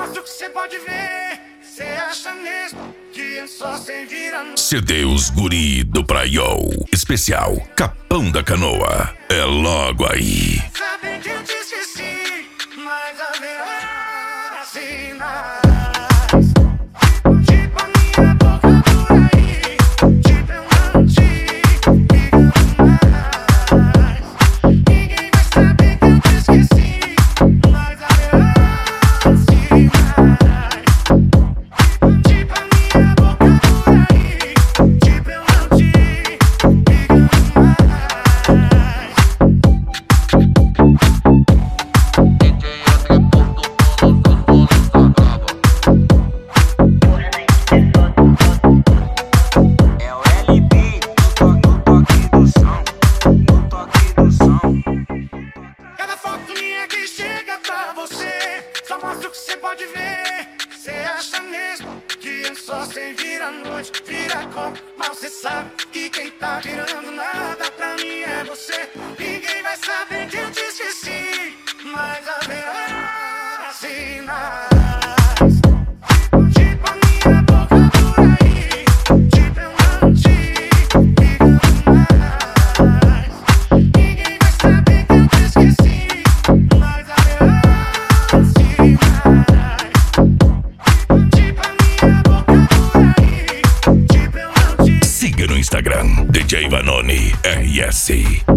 mostro que cê pode ver. Cê acha mesmo que é só cê virar no... CD Os Guri do Praiol. Especial Capão da Canoa. É logo aí. Sabem que eu te esqueci, mas haverá sinais. Tipo a minha boca por aí, tipo eu não te ligo mais. Ninguém vai saber que eu te esqueci, mas haverá sinais. Tipo a minha boca por aí, tipo eu não te ligo mais. É o LB no toque do som, no toque do som. Cada foto minha que chega pra você, só mostra o que cê pode ver. Cê acha mesmo que é só cê vira a noite, vira copo, mal cê sabe que quem tá virando nada pra mim é você. Ninguém vai saber que eu te esqueci, mas haverá sinais. Tipo a minha boca por aí, tipo eu não te ligo mais. Ninguém vai saber que eu te esqueci, mas haverá sinais. Tipo a minha boca por aí, tipo eu não te... Siga no Instagram DJ Vanoni RS.